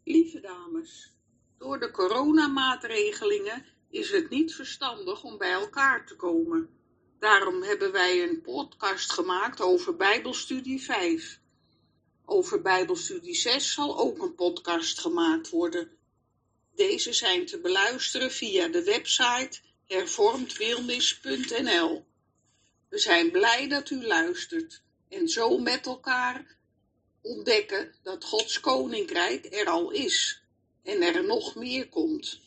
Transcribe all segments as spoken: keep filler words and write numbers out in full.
Lieve dames, door de coronamaatregelingen is het niet verstandig om bij elkaar te komen. Daarom hebben wij een podcast gemaakt over Bijbelstudie vijf. Over Bijbelstudie zes zal ook een podcast gemaakt worden. Deze zijn te beluisteren via de website hervormdwilnis punt n l. We zijn blij dat u luistert en zo met elkaar ontdekken dat Gods koninkrijk er al is en er nog meer komt.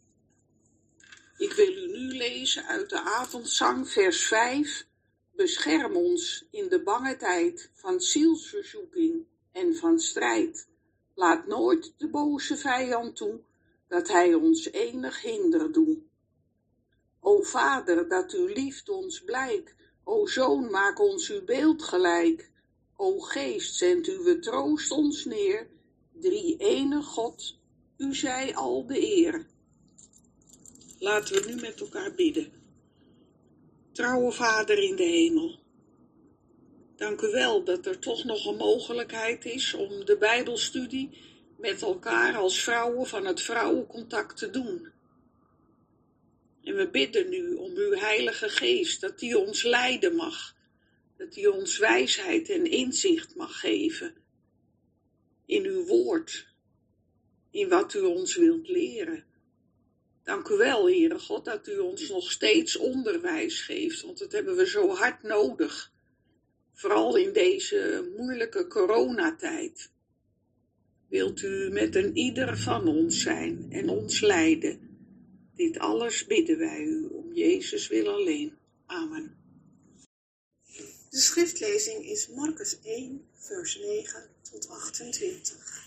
Ik wil u nu lezen uit de avondzang vers vijf. Bescherm ons in de bange tijd van zielsverzoeking en van strijd. Laat nooit de boze vijand toe dat hij ons enig hinder doet. O Vader, dat uw liefde ons blijk, o Zoon, maak ons uw beeld gelijk. O Geest, zend uw troost ons neer, drie ene God, u zij al de eer. Laten we nu met elkaar bidden. Trouwe Vader in de hemel, dank u wel dat er toch nog een mogelijkheid is om de Bijbelstudie met elkaar als vrouwen van het vrouwencontact te doen. En we bidden nu om uw Heilige Geest, dat die ons leiden mag, dat die ons wijsheid en inzicht mag geven in uw woord, in wat u ons wilt leren. Dank u wel, Heere God, dat u ons nog steeds onderwijs geeft, want dat hebben we zo hard nodig. Vooral in deze moeilijke coronatijd. Wilt u met een ieder van ons zijn en ons leiden. Dit alles bidden wij u, om Jezus wil alleen. Amen. De schriftlezing is Markus één, vers negen tot achtentwintig.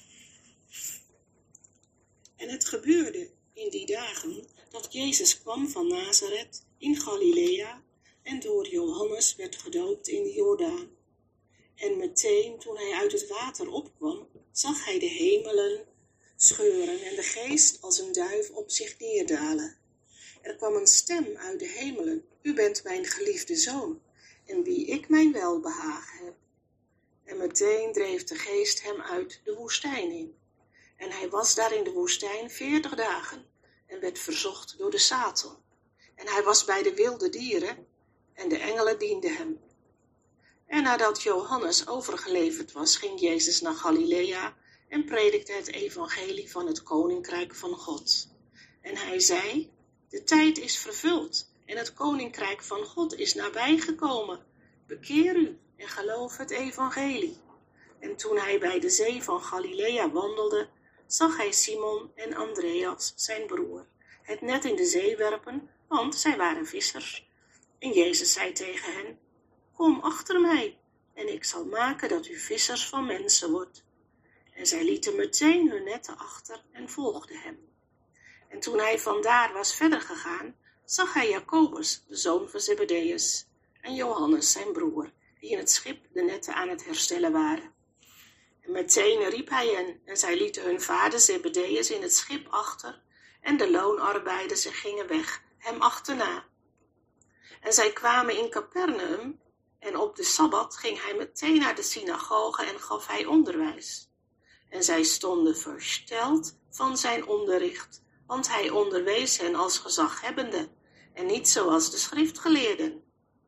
En het gebeurde in die dagen dat Jezus kwam van Nazareth in Galilea en door Johannes werd gedoopt in de Jordaan. En meteen toen hij uit het water opkwam, zag hij de hemelen scheuren en de geest als een duif op zich neerdalen. Er kwam een stem uit de hemelen: U bent mijn geliefde zoon, en wie ik mijn welbehagen heb. En meteen dreef de geest hem uit de woestijn in. En hij was daar in de woestijn veertig dagen en werd verzocht door de Satan. En hij was bij de wilde dieren en de engelen dienden hem. En nadat Johannes overgeleverd was, ging Jezus naar Galilea en predikte het evangelie van het koninkrijk van God. En hij zei: De tijd is vervuld en het koninkrijk van God is nabijgekomen. Bekeer u en geloof het evangelie. En toen hij bij de zee van Galilea wandelde, zag hij Simon en Andreas, zijn broer, het net in de zee werpen, want zij waren vissers. En Jezus zei tegen hen: Kom achter mij, en ik zal maken dat u vissers van mensen wordt. En zij lieten meteen hun netten achter en volgden hem. En toen hij vandaar was verder gegaan, zag hij Jacobus, de zoon van Zebedeus, en Johannes, zijn broer, die in het schip de netten aan het herstellen waren. En meteen riep hij hen, en zij lieten hun vader Zebedeus in het schip achter, en de loonarbeiders gingen weg, hem achterna. En zij kwamen in Capernaum, en op de Sabbat ging hij meteen naar de synagoge en gaf hij onderwijs. En zij stonden versteld van zijn onderricht, want hij onderwees hen als gezaghebbende, en niet zoals de schriftgeleerden.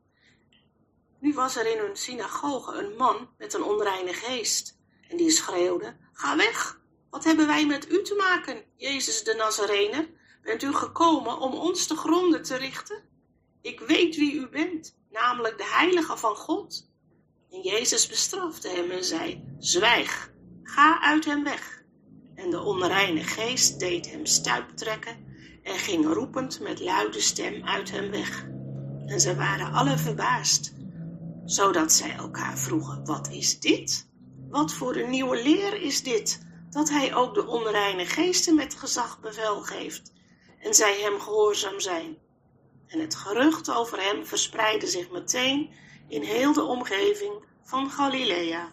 Nu was er in hun synagoge een man met een onreine geest, en die schreeuwde: Ga weg, wat hebben wij met u te maken, Jezus de Nazarener? Bent u gekomen om ons te gronden te richten? Ik weet wie u bent, namelijk de heilige van God. En Jezus bestrafte hem en zei: Zwijg, ga uit hem weg. En de onreine geest deed hem stuiptrekken en ging roepend met luide stem uit hem weg. En zij waren alle verbaasd, zodat zij elkaar vroegen: Wat is dit? Wat voor een nieuwe leer is dit, dat hij ook de onreine geesten met gezag bevel geeft, en zij hem gehoorzaam zijn? En het gerucht over hem verspreidde zich meteen in heel de omgeving van Galilea.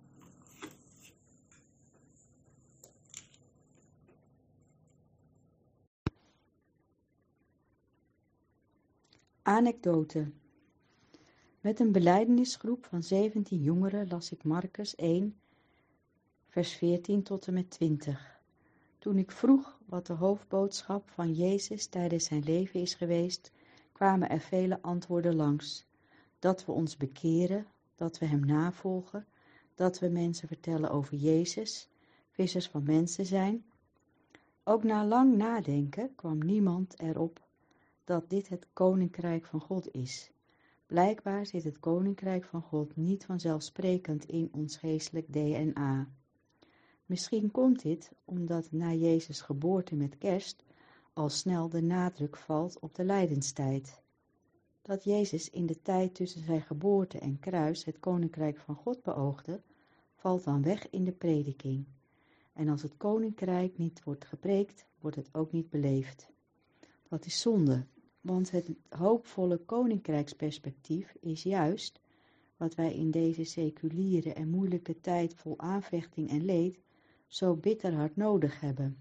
Anekdote. Met een belijdenisgroep van zeventien jongeren las ik Markus één, vers veertien tot en met twintig. Toen ik vroeg wat de hoofdboodschap van Jezus tijdens zijn leven is geweest, kwamen er vele antwoorden langs. Dat we ons bekeren, dat we hem navolgen, dat we mensen vertellen over Jezus, vissers van mensen zijn. Ook na lang nadenken kwam niemand erop dat dit het koninkrijk van God is. Blijkbaar zit het koninkrijk van God niet vanzelfsprekend in ons geestelijk D N A. Misschien komt dit omdat na Jezus' geboorte met kerst al snel de nadruk valt op de lijdenstijd. Dat Jezus in de tijd tussen zijn geboorte en kruis het koninkrijk van God beoogde, valt dan weg in de prediking. En als het koninkrijk niet wordt gepreekt, wordt het ook niet beleefd. Dat is zonde, want het hoopvolle koninkrijksperspectief is juist wat wij in deze seculiere en moeilijke tijd vol aanvechting en leed zo bitter hard nodig hebben.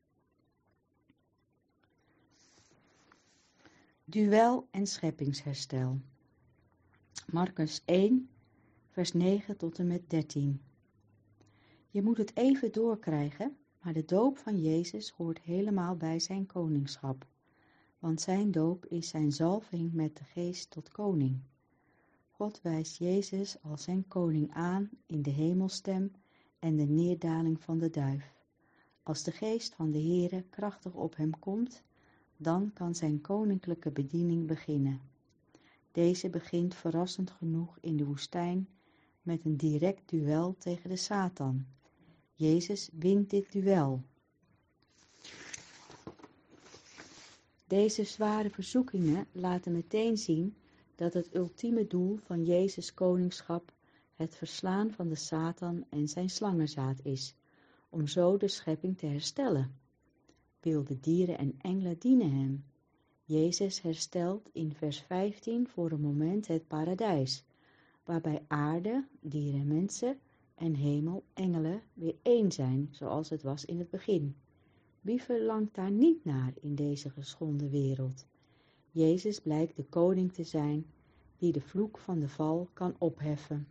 Duel en scheppingsherstel. Markus één, vers negen tot en met dertien. Je moet het even doorkrijgen, maar de doop van Jezus hoort helemaal bij zijn koningschap. Want zijn doop is zijn zalving met de geest tot koning. God wijst Jezus als zijn koning aan in de hemelstem en de neerdaling van de duif. Als de geest van de Heere krachtig op hem komt, dan kan zijn koninklijke bediening beginnen. Deze begint verrassend genoeg in de woestijn met een direct duel tegen de Satan. Jezus wint dit duel. Deze zware verzoekingen laten meteen zien dat het ultieme doel van Jezus' koningschap het verslaan van de Satan en zijn slangenzaad is, om zo de schepping te herstellen. Wilde dieren en engelen dienen hem. Jezus herstelt in vers vijftien voor een moment het paradijs, waarbij aarde, dieren, mensen en hemel, engelen weer één zijn, zoals het was in het begin. Wie verlangt daar niet naar in deze geschonden wereld? Jezus blijkt de koning te zijn die de vloek van de val kan opheffen.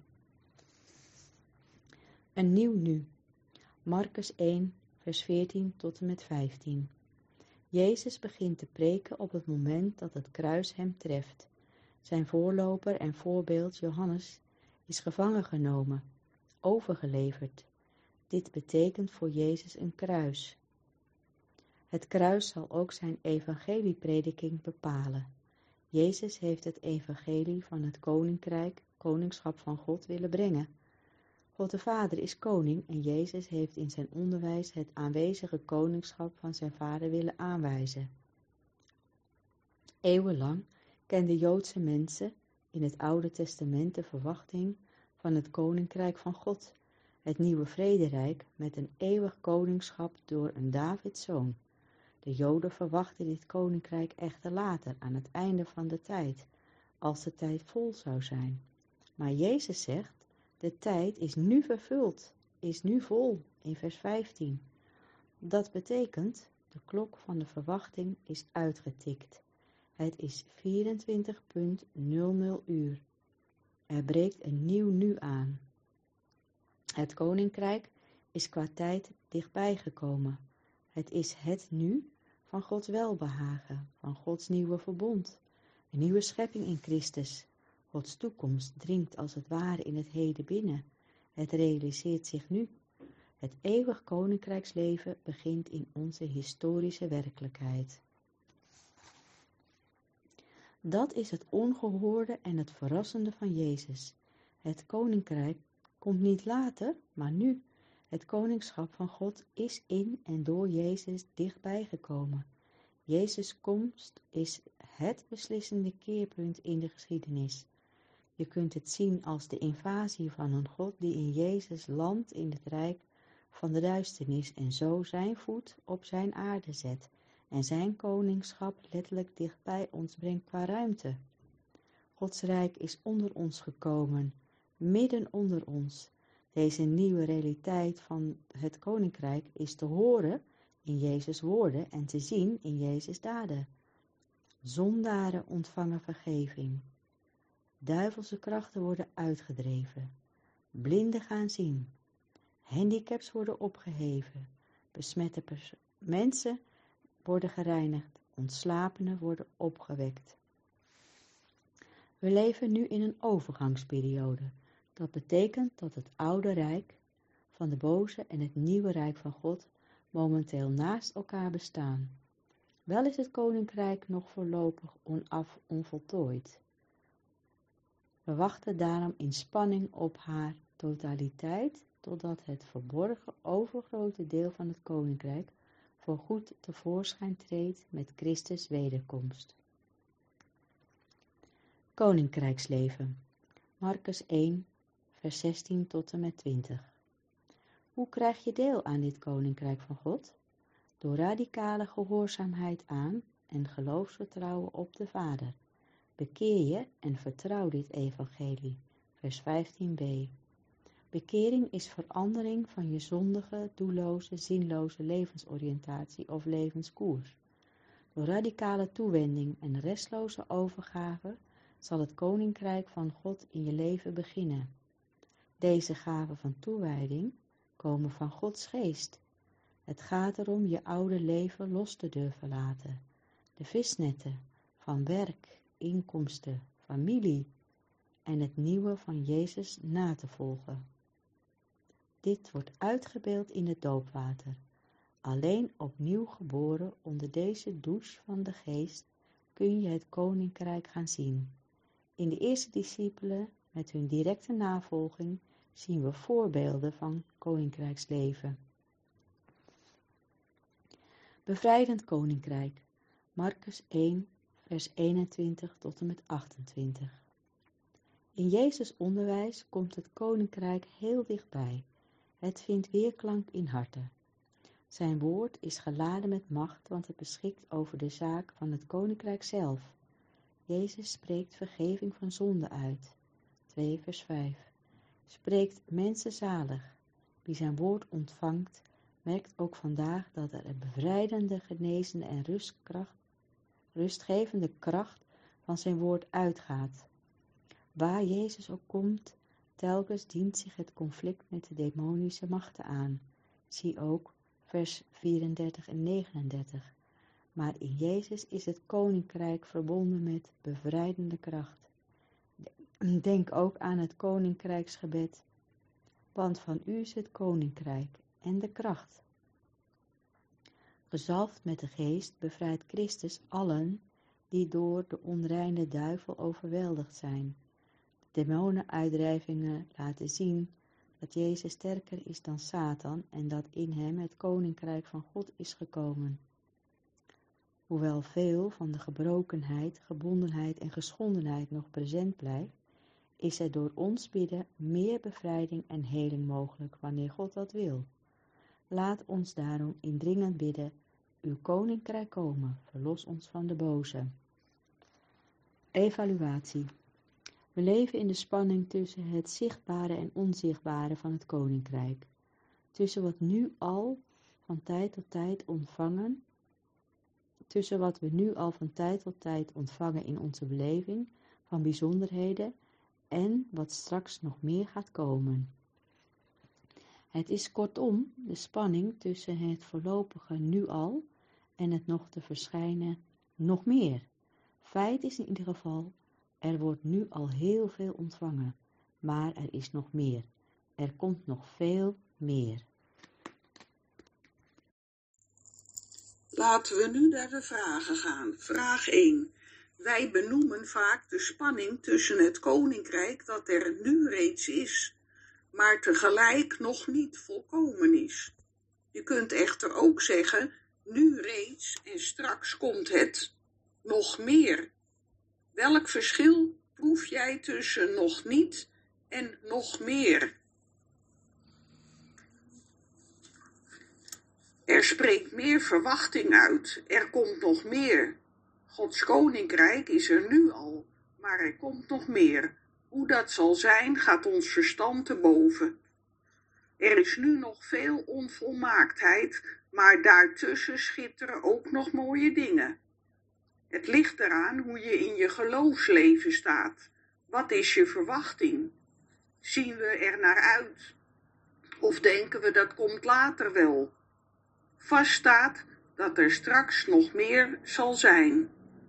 Een nieuw nu. Markus één, vers veertien tot en met vijftien. Jezus begint te preken op het moment dat het kruis hem treft. Zijn voorloper en voorbeeld Johannes is gevangen genomen, overgeleverd. Dit betekent voor Jezus een kruis. Het kruis zal ook zijn evangelieprediking bepalen. Jezus heeft het evangelie van het koninkrijk, koningschap van God willen brengen. God de Vader is koning en Jezus heeft in zijn onderwijs het aanwezige koningschap van zijn Vader willen aanwijzen. Eeuwenlang kenden Joodse mensen in het Oude Testament de verwachting van het koninkrijk van God, het nieuwe vrederijk met een eeuwig koningschap door een Davids zoon. De Joden verwachten dit koninkrijk echter later, aan het einde van de tijd, als de tijd vol zou zijn. Maar Jezus zegt, de tijd is nu vervuld, is nu vol, in vers vijftien. Dat betekent, de klok van de verwachting is uitgetikt. Het is vierentwintig nul nul uur. Er breekt een nieuw nu aan. Het koninkrijk is qua tijd dichtbij gekomen. Het is het nu van Gods welbehagen, van Gods nieuwe verbond. Een nieuwe schepping in Christus. Gods toekomst dringt als het ware in het heden binnen. Het realiseert zich nu. Het eeuwig koninkrijksleven begint in onze historische werkelijkheid. Dat is het ongehoorde en het verrassende van Jezus. Het koninkrijk komt niet later, maar nu. Het koningschap van God is in en door Jezus dichtbij gekomen. Jezus' komst is het beslissende keerpunt in de geschiedenis. Je kunt het zien als de invasie van een God die in Jezus landt in het rijk van de duisternis en zo zijn voet op zijn aarde zet en zijn koningschap letterlijk dichtbij ons brengt qua ruimte. Gods rijk is onder ons gekomen, midden onder ons. Deze nieuwe realiteit van het koninkrijk is te horen in Jezus' woorden en te zien in Jezus' daden. Zondaren ontvangen vergeving. Duivelse krachten worden uitgedreven. Blinden gaan zien. Handicaps worden opgeheven. Besmette pers- mensen worden gereinigd, ontslapenen worden opgewekt. We leven nu in een overgangsperiode. Dat betekent dat het oude rijk van de boze en het nieuwe rijk van God momenteel naast elkaar bestaan. Wel is het koninkrijk nog voorlopig onaf onvoltooid. We wachten daarom in spanning op haar totaliteit, totdat het verborgen overgrote deel van het koninkrijk voorgoed tevoorschijn treedt met Christus' wederkomst. Koninkrijksleven. Marcus één, vers zestien tot en met twintig. Hoe krijg je deel aan dit koninkrijk van God? Door radicale gehoorzaamheid aan en geloofsvertrouwen op de Vader. Bekeer je en vertrouw dit evangelie. Vers vijftien b. Bekering is verandering van je zondige, doelloze, zinloze levensoriëntatie of levenskoers. Door radicale toewending en restloze overgave zal het koninkrijk van God in je leven beginnen. Deze gaven van toewijding komen van Gods geest. Het gaat erom je oude leven los te durven laten. De visnetten van werk, inkomsten, familie en het nieuwe van Jezus na te volgen. Dit wordt uitgebeeld in het doopwater. Alleen opnieuw geboren onder deze douche van de geest kun je het koninkrijk gaan zien. In de eerste discipelen met hun directe navolging zien we voorbeelden van koninkrijksleven. Bevrijdend koninkrijk. Marcus één, vers eenentwintig tot en met achtentwintig. In Jezus' onderwijs komt het koninkrijk heel dichtbij. Het vindt weerklank in harten. Zijn woord is geladen met macht, want het beschikt over de zaak van het koninkrijk zelf. Jezus spreekt vergeving van zonde uit. twee vers vijf. Spreekt mensen zalig. Wie zijn woord ontvangt, merkt ook vandaag dat er een bevrijdende, genezende en rustkracht, rustgevende kracht van zijn woord uitgaat. Waar Jezus ook komt, telkens dient zich het conflict met de demonische machten aan. Zie ook vers vierendertig en negenendertig. Maar in Jezus is het koninkrijk verbonden met bevrijdende kracht. Denk ook aan het koninkrijksgebed. Want van u is het koninkrijk en de kracht. Gezalfd met de geest bevrijdt Christus allen die door de onreine duivel overweldigd zijn. De demonenuitdrijvingen laten zien dat Jezus sterker is dan Satan en dat in hem het koninkrijk van God is gekomen. Hoewel veel van de gebrokenheid, gebondenheid en geschondenheid nog present blijft, is er door ons bidden meer bevrijding en heling mogelijk wanneer God dat wil. Laat ons daarom indringend bidden, uw koninkrijk komen, verlos ons van de boze. Evaluatie. We leven in de spanning tussen het zichtbare en onzichtbare van het koninkrijk. Tussen wat nu al van tijd tot tijd ontvangen, tussen wat we nu al van tijd tot tijd ontvangen in onze beleving van bijzonderheden en wat straks nog meer gaat komen. Het is kortom de spanning tussen het voorlopige nu al en het nog te verschijnen nog meer. Feit is in ieder geval, er wordt nu al heel veel ontvangen, maar er is nog meer. Er komt nog veel meer. Laten we nu naar de vragen gaan. Vraag één. Wij benoemen vaak de spanning tussen het koninkrijk dat er nu reeds is, maar tegelijk nog niet volkomen is. Je kunt echter ook zeggen, nu reeds en straks komt het nog meer. Welk verschil proef jij tussen nog niet en nog meer? Er spreekt meer verwachting uit, er komt nog meer. Gods koninkrijk is er nu al, maar er komt nog meer. Hoe dat zal zijn, gaat ons verstand te boven. Er is nu nog veel onvolmaaktheid, maar daartussen schitteren ook nog mooie dingen. Het ligt eraan hoe je in je geloofsleven staat. Wat is je verwachting? Zien we er naar uit? Of denken we dat komt later wel? vaststaat dat er straks nog meer zal zijn.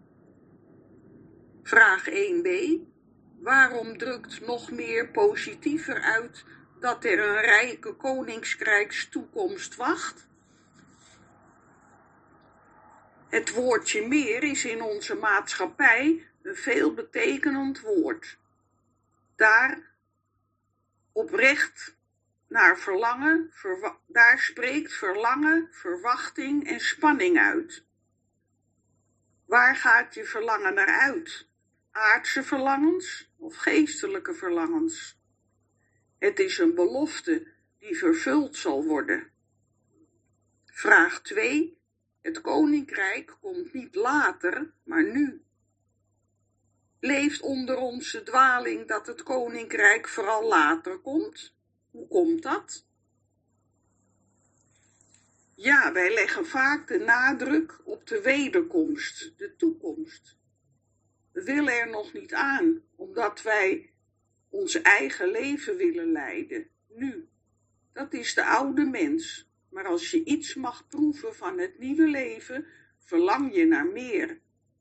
Vraag één b. Waarom drukt nog meer positiever uit dat er een rijke koninkrijkstoekomst wacht? Het woordje meer is in onze maatschappij een veelbetekenend woord. Daar oprecht naar verlangen, verwa- daar spreekt verlangen, verwachting en spanning uit. Waar gaat je verlangen naar uit? Aardse verlangens of geestelijke verlangens? Het is een belofte die vervuld zal worden. Vraag twee. Het koninkrijk komt niet later, maar nu. Leeft onder ons de dwaling dat het koninkrijk vooral later komt? Hoe komt dat? Ja, wij leggen vaak de nadruk op de wederkomst, de toekomst. We willen er nog niet aan, omdat wij ons eigen leven willen leiden, nu. Dat is de oude mens, maar als je iets mag proeven van het nieuwe leven, verlang je naar meer.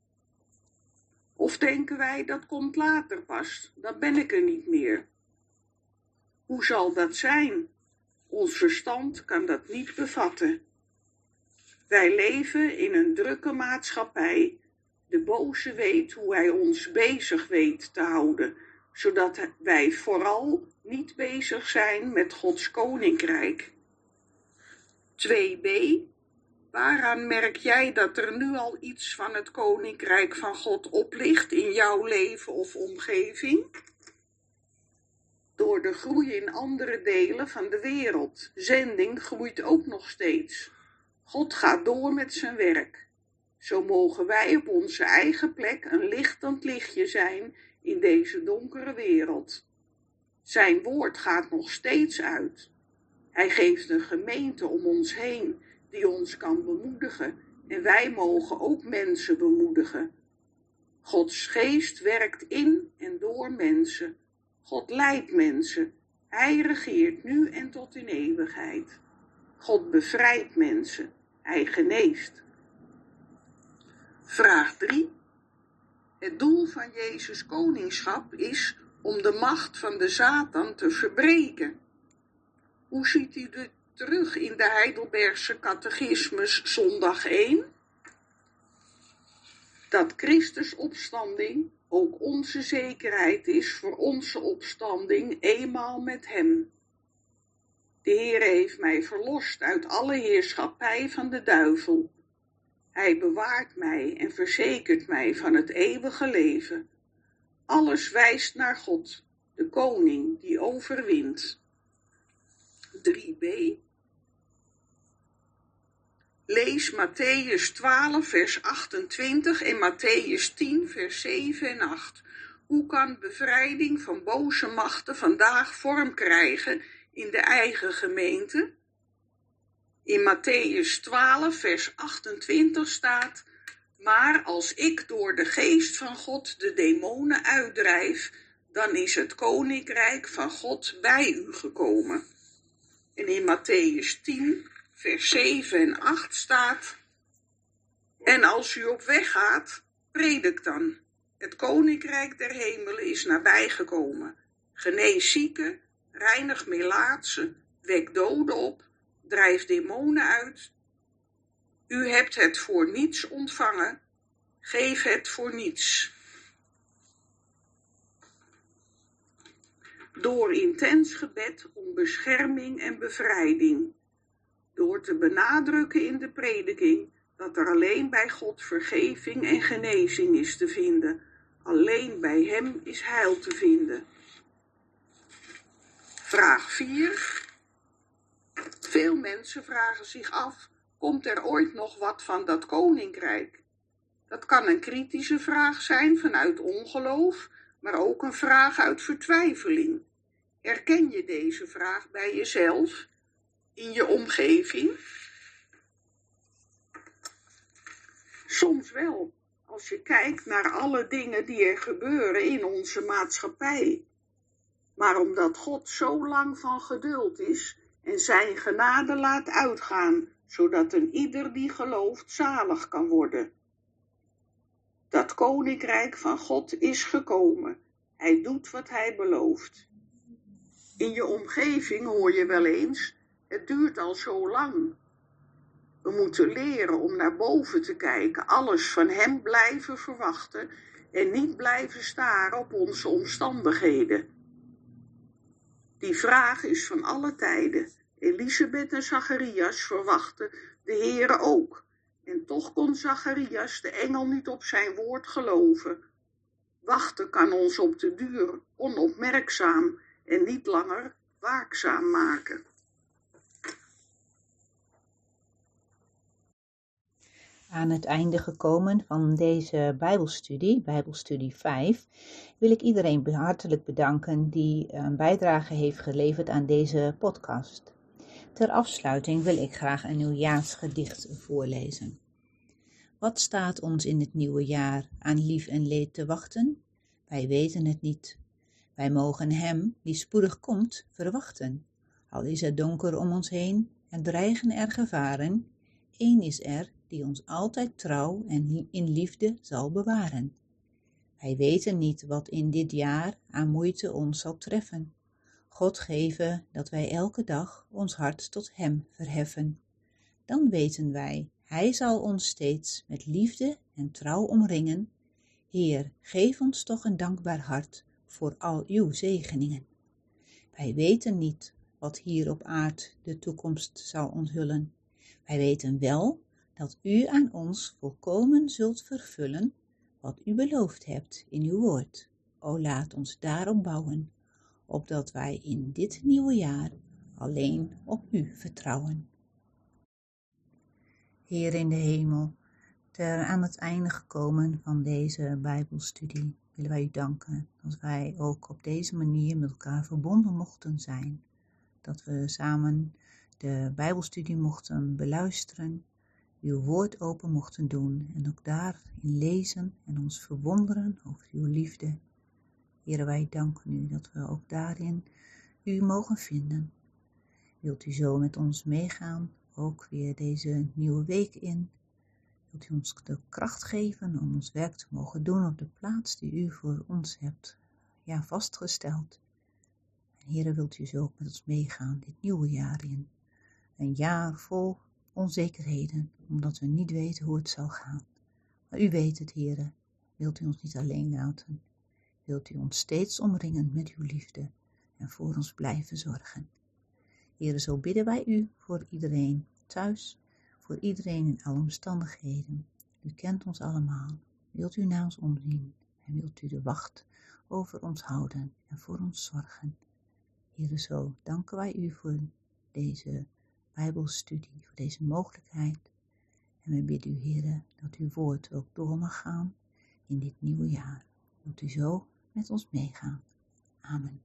Of denken wij, dat komt later pas, dan ben ik er niet meer. Hoe zal dat zijn? Ons verstand kan dat niet bevatten. Wij leven in een drukke maatschappij. De boze weet hoe hij ons bezig weet te houden, zodat wij vooral niet bezig zijn met Gods koninkrijk. twee b. Waaraan merk jij dat er nu al iets van het koninkrijk van God oplicht in jouw leven of omgeving? Door de groei in andere delen van de wereld. Zending groeit ook nog steeds. God gaat door met zijn werk. Zo mogen wij op onze eigen plek een lichtend lichtje zijn in deze donkere wereld. Zijn woord gaat nog steeds uit. Hij geeft een gemeente om ons heen die ons kan bemoedigen en wij mogen ook mensen bemoedigen. Gods geest werkt in en door mensen. God leidt mensen. Hij regeert nu en tot in eeuwigheid. God bevrijdt mensen. Hij geneest. Vraag drie. Het doel van Jezus' koningschap is om de macht van de Satan te verbreken. Hoe ziet u dit terug in de Heidelbergse catechismus zondag één? Dat Christus' opstanding ook onze zekerheid is voor onze opstanding eenmaal met hem. De Heere heeft mij verlost uit alle heerschappij van de duivel. Hij bewaart mij en verzekert mij van het eeuwige leven. Alles wijst naar God, de koning die overwint. drie b. Lees Mattheüs twaalf vers achtentwintig en Mattheüs tien vers zeven en acht. Hoe kan bevrijding van boze machten vandaag vorm krijgen in de eigen gemeente? In Mattheüs twaalf vers achtentwintig staat: maar als ik door de geest van God de demonen uitdrijf, dan is het koninkrijk van God bij u gekomen. En in Mattheüs tien vers zeven en acht staat: en als u op weg gaat, predik dan. Het koninkrijk der hemelen is nabijgekomen. Genees zieken, reinig melaatsen, wek doden op, drijf demonen uit. U hebt het voor niets ontvangen, geef het voor niets. Door intens gebed om bescherming en bevrijding. Door te benadrukken in de prediking dat er alleen bij God vergeving en genezing is te vinden. Alleen bij hem is heil te vinden. Vraag vier. Veel mensen vragen zich af, komt er ooit nog wat van dat koninkrijk? Dat kan een kritische vraag zijn vanuit ongeloof, maar ook een vraag uit vertwijfeling. Herken je deze vraag bij jezelf, in je omgeving? Soms wel, als je kijkt naar alle dingen die er gebeuren in onze maatschappij. Maar omdat God zo lang van geduld is en zijn genade laat uitgaan, zodat een ieder die gelooft zalig kan worden. Dat koninkrijk van God is gekomen. Hij doet wat hij belooft. In je omgeving hoor je wel eens, het duurt al zo lang. We moeten leren om naar boven te kijken, alles van hem blijven verwachten en niet blijven staren op onze omstandigheden. Die vraag is van alle tijden. Elisabeth en Zacharias verwachten de Heere ook. En toch kon Zacharias de engel niet op zijn woord geloven. Wachten kan ons op de duur onopmerkzaam en niet langer waakzaam maken. Aan het einde gekomen van deze Bijbelstudie, Bijbelstudie vijf, wil ik iedereen hartelijk bedanken die een bijdrage heeft geleverd aan deze podcast. Ter afsluiting wil ik graag een nieuwjaarsgedicht voorlezen. Wat staat ons in het nieuwe jaar aan lief en leed te wachten? Wij weten het niet. Wij mogen hem, die spoedig komt, verwachten. Al is het donker om ons heen en dreigen er gevaren, één is er die ons altijd trouw en in liefde zal bewaren. Wij weten niet wat in dit jaar aan moeite ons zal treffen. God geven dat wij elke dag ons hart tot hem verheffen. Dan weten wij, hij zal ons steeds met liefde en trouw omringen. Heer, geef ons toch een dankbaar hart voor al uw zegeningen. Wij weten niet wat hier op aard de toekomst zal onthullen. Wij weten wel dat u aan ons volkomen zult vervullen wat u beloofd hebt in uw woord. O laat ons daarop bouwen, opdat wij in dit nieuwe jaar alleen op u vertrouwen. Heer in de hemel, ter aan het einde gekomen van deze Bijbelstudie willen wij u danken dat wij ook op deze manier met elkaar verbonden mochten zijn. Dat we samen de Bijbelstudie mochten beluisteren, uw woord open mochten doen en ook daarin lezen en ons verwonderen over uw liefde. Heere, wij danken u dat we ook daarin u mogen vinden. Wilt u zo met ons meegaan, ook weer deze nieuwe week in? Wilt u ons de kracht geven om ons werk te mogen doen op de plaats die u voor ons hebt ja, vastgesteld? En Heere, wilt u zo ook met ons meegaan dit nieuwe jaar in? Een jaar vol onzekerheden, omdat we niet weten hoe het zal gaan. Maar u weet het, Heere. Wilt u ons niet alleen laten? Wilt u ons steeds omringen met uw liefde en voor ons blijven zorgen? Heere, zo bidden wij u voor iedereen thuis, voor iedereen in alle omstandigheden. U kent ons allemaal. Wilt u naar ons omzien en wilt u de wacht over ons houden en voor ons zorgen? Heere, zo danken wij u voor deze Bijbelstudie, voor deze mogelijkheid. En we bidden u, Heere, dat uw woord ook door mag gaan in dit nieuwe jaar. Wilt u zo met ons meegaan. Amen.